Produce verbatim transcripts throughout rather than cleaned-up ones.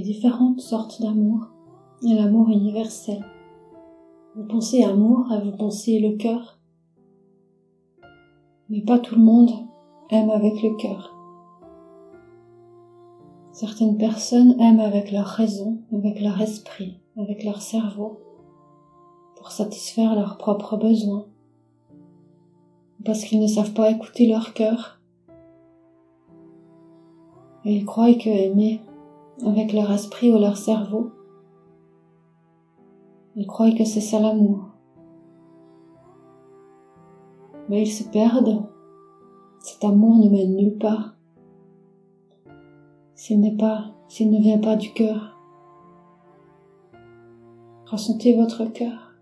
les différentes sortes d'amour et l'amour universel. Vous pensez amour et vous pensez le cœur. Mais pas tout le monde aime avec le cœur. Certaines personnes aiment avec leur raison, avec leur esprit, avec leur cerveau, pour satisfaire leurs propres besoins, parce qu'ils ne savent pas écouter leur cœur. Et ils croient que aimer avec leur esprit ou leur cerveau, ils croient que c'est ça l'amour. Mais ils se perdent. Cet amour ne mène nulle part. S'il n'est pas, s'il ne vient pas du cœur. Ressentez votre cœur.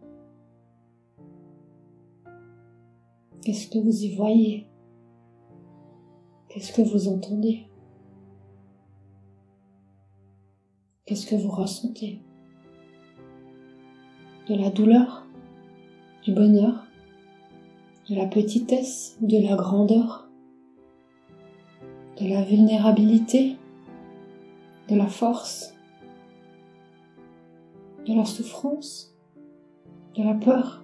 Qu'est-ce que vous y voyez? Qu'est-ce que vous entendez? Qu'est-ce que vous ressentez? De la douleur? Du bonheur? De la petitesse? De la grandeur? De la vulnérabilité? De la force? De la souffrance? De la peur?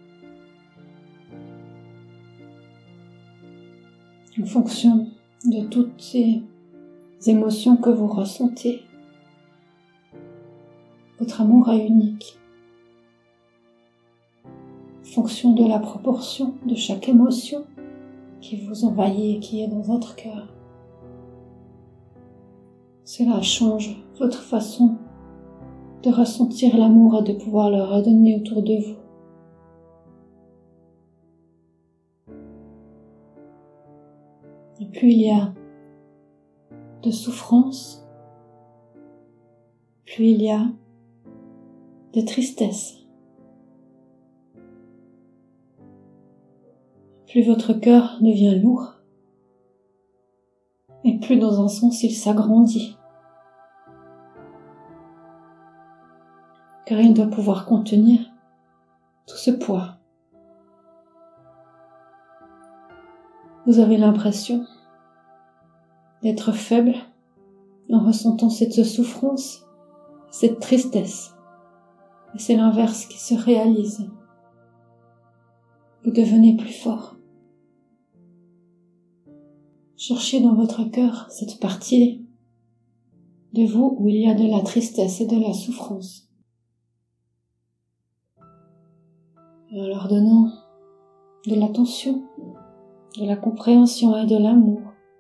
En fonction de toutes ces émotions que vous ressentez, votre amour est unique. En fonction de la proportion de chaque émotion qui vous envahit et qui est dans votre cœur, cela change votre façon de ressentir l'amour et de pouvoir le redonner autour de vous. Et plus il y a de souffrance, plus il y a de tristesse. Plus votre cœur devient lourd, et plus dans un sens il s'agrandit. Car il doit pouvoir contenir tout ce poids. Vous avez l'impression d'être faible en ressentant cette souffrance, cette tristesse. Et c'est l'inverse qui se réalise. Vous devenez plus fort. Cherchez dans votre cœur cette partie de vous où il y a de la tristesse et de la souffrance. Et en leur donnant de l'attention, de la compréhension et de l'amour,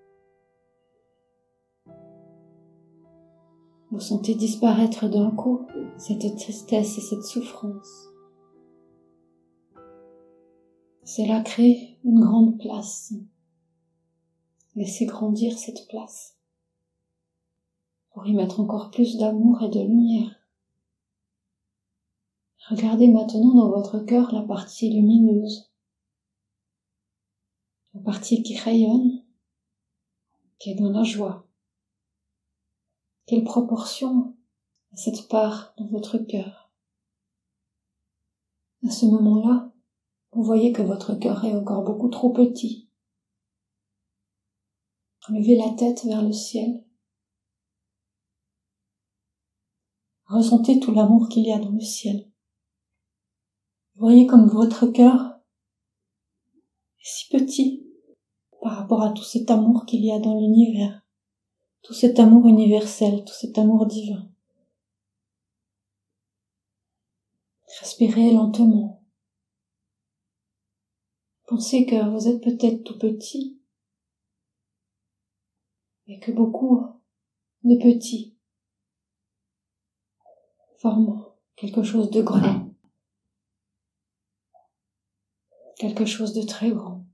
vous sentez disparaître d'un coup cette tristesse et cette souffrance. Cela crée une grande place. Laissez grandir cette place pour y mettre encore plus d'amour et de lumière. Regardez maintenant dans votre cœur la partie lumineuse, la partie qui rayonne, qui est dans la joie. Quelle proportion à cette part dans votre cœur? À ce moment-là, vous voyez que votre cœur est encore beaucoup trop petit. Levez la tête vers le ciel. Ressentez tout l'amour qu'il y a dans le ciel. Voyez comme votre cœur est si petit par rapport à tout cet amour qu'il y a dans l'univers, tout cet amour universel, tout cet amour divin. Respirez lentement. Pensez que vous êtes peut-être tout petit, et que beaucoup de petits forment quelque chose de grand, quelque chose de très grand.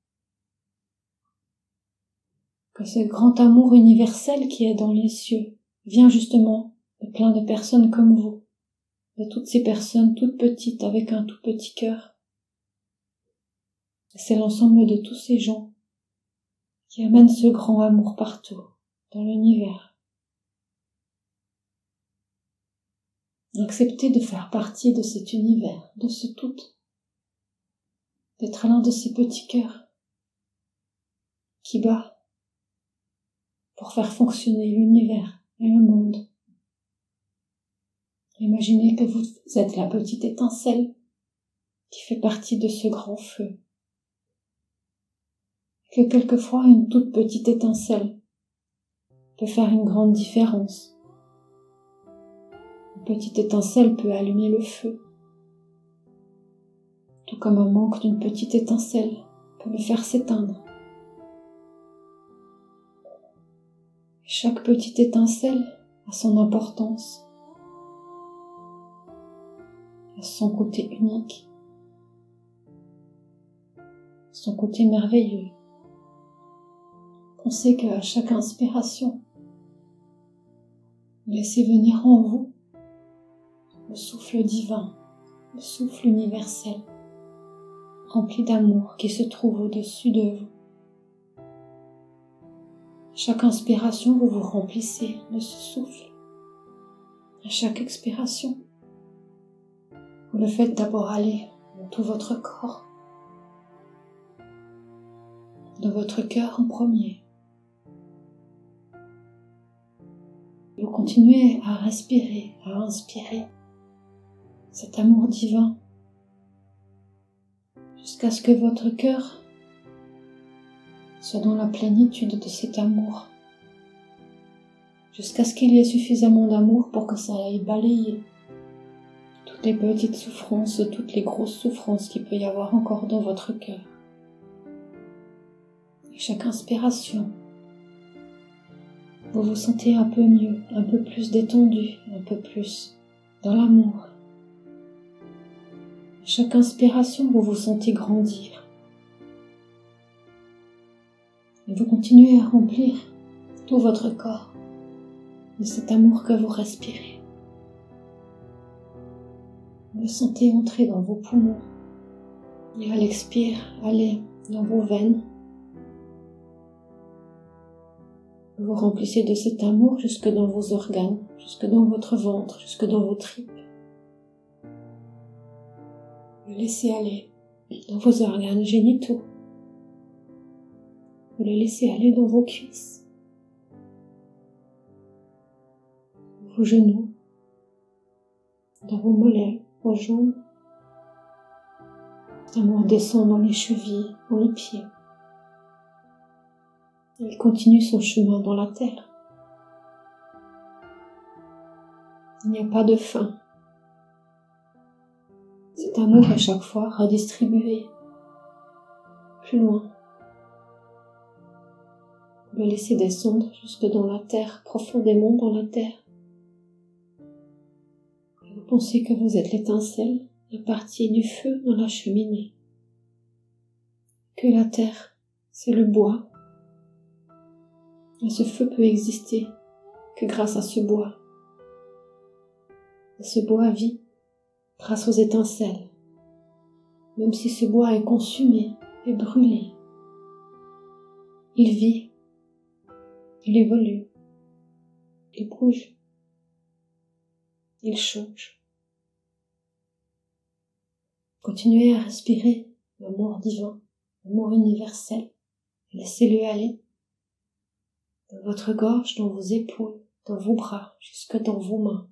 Que ce grand amour universel qui est dans les cieux vient justement de plein de personnes comme vous, de toutes ces personnes toutes petites avec un tout petit cœur. Et c'est l'ensemble de tous ces gens qui amènent ce grand amour partout dans l'univers. Acceptez de faire partie de cet univers, de ce tout, d'être l'un de ces petits cœurs qui bat pour faire fonctionner l'univers et le monde Imaginez que vous êtes la petite étincelle qui fait partie de ce grand feu. Que quelquefois une toute petite étincelle peut faire une grande différence. Une petite étincelle peut allumer le feu, tout comme un manque d'une petite étincelle peut le faire s'éteindre. Chaque petite étincelle a son importance, a son côté unique, son côté merveilleux. Pensez qu'à chaque inspiration, laissez venir en vous le souffle divin, le souffle universel, rempli d'amour qui se trouve au-dessus de vous. À chaque inspiration, vous vous remplissez de ce souffle. À chaque expiration, vous le faites d'abord aller dans tout votre corps, dans votre cœur en premier. Vous continuez à respirer, à inspirer cet amour divin jusqu'à ce que votre cœur soit dans la plénitude de cet amour, jusqu'à ce qu'il y ait suffisamment d'amour pour que ça aille balayer toutes les petites souffrances, toutes les grosses souffrances qu'il peut y avoir encore dans votre cœur. À chaque inspiration, vous vous sentez un peu mieux, un peu plus détendu, un peu plus dans l'amour. À chaque inspiration, vous vous sentez grandir. Et vous continuez à remplir tout votre corps de cet amour que vous respirez. Vous le sentez entrer dans vos poumons et à l'expire, aller dans vos veines. Vous vous remplissez de cet amour jusque dans vos organes, jusque dans votre ventre, jusque dans vos tripes. Vous le laissez aller dans vos organes génitaux. Vous le laissez aller dans vos cuisses, vos genoux, dans vos mollets, vos jambes. Cet amour descend dans les chevilles, dans les pieds. Il continue son chemin dans la terre. Il n'y a pas de fin. Cet amour à chaque fois redistribué plus loin. Vous le laissez descendre jusque dans la terre, profondément dans la terre. Et vous pensez que vous êtes l'étincelle, la partie du feu dans la cheminée. Que la terre, c'est le bois. Et ce feu peut exister que grâce à ce bois. Et ce bois vit grâce aux étincelles. Même si ce bois est consumé et brûlé, il vit, il évolue, il bouge, il change. Continuez à respirer l'amour divin, l'amour universel. Laissez-le aller dans votre gorge, dans vos épaules, dans vos bras, jusque dans vos mains.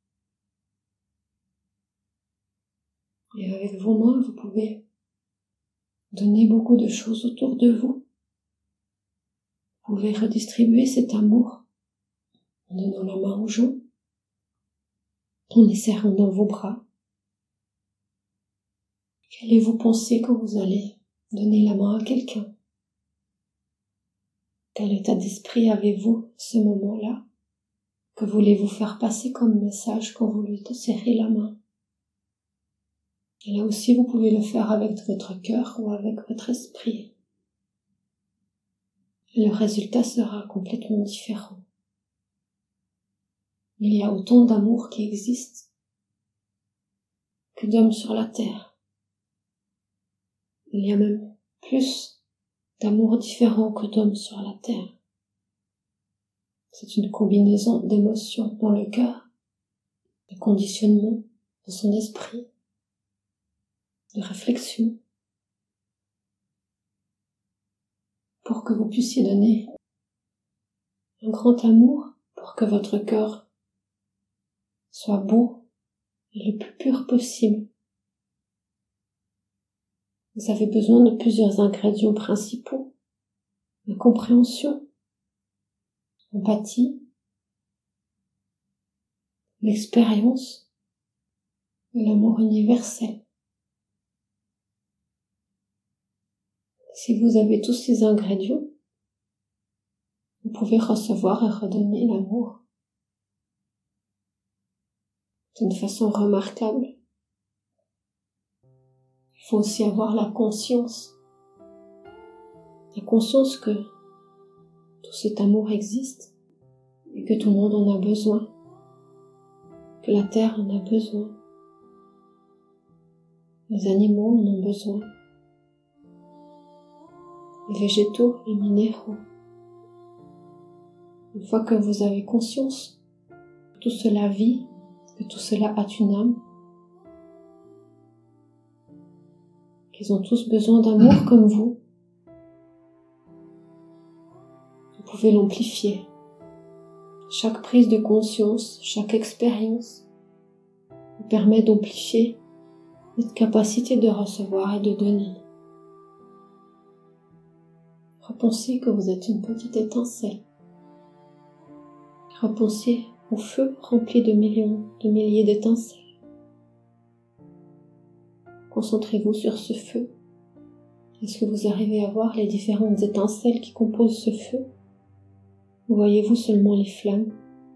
Et avec vos mains, vous pouvez donner beaucoup de choses autour de vous. Vous pouvez redistribuer cet amour en donnant la main aux gens, en les serrant dans vos bras. Qu'allez-vous penser quand vous allez donner la main à quelqu'un? Quel état d'esprit avez-vous à ce moment-là? Que voulez-vous faire passer comme message quand vous lui serrez la main? Et là aussi, vous pouvez le faire avec votre cœur ou avec votre esprit. Et le résultat sera complètement différent. Il y a autant d'amour qui existe que d'hommes sur la terre. Il y a même plus d'amour différent que d'hommes sur la terre. C'est une combinaison d'émotions dans le cœur, de conditionnement dans son esprit, de réflexion, pour que vous puissiez donner un grand amour, pour que votre cœur soit beau, et le plus pur possible. Vous avez besoin de plusieurs ingrédients principaux: la compréhension, l'empathie, l'expérience et l'amour universel. Si vous avez tous ces ingrédients, vous pouvez recevoir et redonner l'amour d'une façon remarquable. Il faut aussi avoir la conscience, la conscience que tout cet amour existe et que tout le monde en a besoin, que la terre en a besoin, les animaux en ont besoin, les végétaux, les minéraux. Une fois que vous avez conscience que tout cela vit, que tout cela a une âme, qu'ils ont tous besoin d'amour comme vous, vous pouvez l'amplifier. Chaque prise de conscience, chaque expérience vous permet d'amplifier votre capacité de recevoir et de donner. Repensez que vous êtes une petite étincelle. Repensez au feu rempli de millions, de milliers d'étincelles. Concentrez-vous sur ce feu. Est-ce que vous arrivez à voir les différentes étincelles qui composent ce feu? Ou voyez-vous seulement les flammes?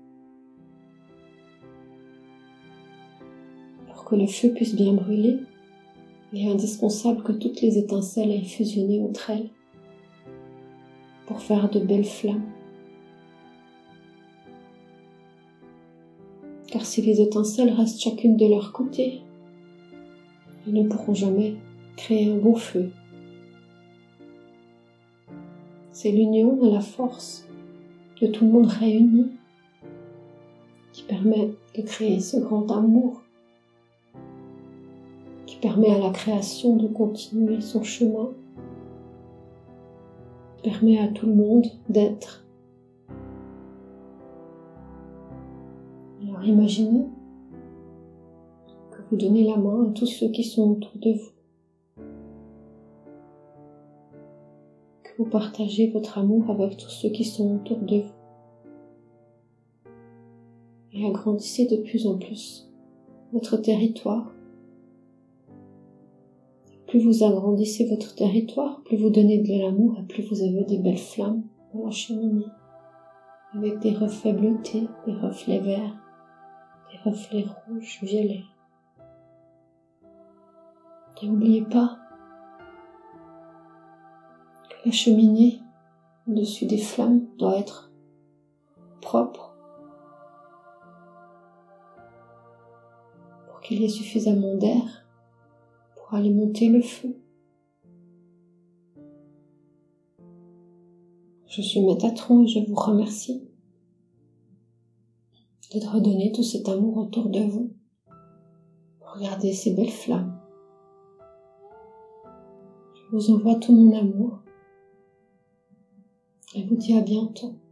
Pour que le feu puisse bien brûler, il est indispensable que toutes les étincelles aient fusionné entre elles pour faire de belles flammes. Car si les étincelles restent chacune de leur côté, elles ne pourront jamais créer un beau feu. C'est l'union et la force de tout le monde réuni qui permet de créer ce grand amour, qui permet à la création de continuer son chemin, qui permet à tout le monde d'être. Alors imaginez que vous donnez la main à tous ceux qui sont autour de vous, que vous partagez votre amour avec tous ceux qui sont autour de vous, et agrandissez de plus en plus votre territoire. Plus vous agrandissez votre territoire, plus vous donnez de l'amour et plus vous avez des belles flammes dans la cheminée, avec des reflets bleutés, des reflets verts, des reflets rouges, violets. Et n'oubliez pas que la cheminée au-dessus des flammes doit être propre pour qu'il y ait suffisamment d'air pour alimenter le feu. Je suis Métatron et je vous remercie de redonner tout cet amour autour de vous. Regardez ces belles flammes. Je vous envoie tout mon amour et vous dis à bientôt.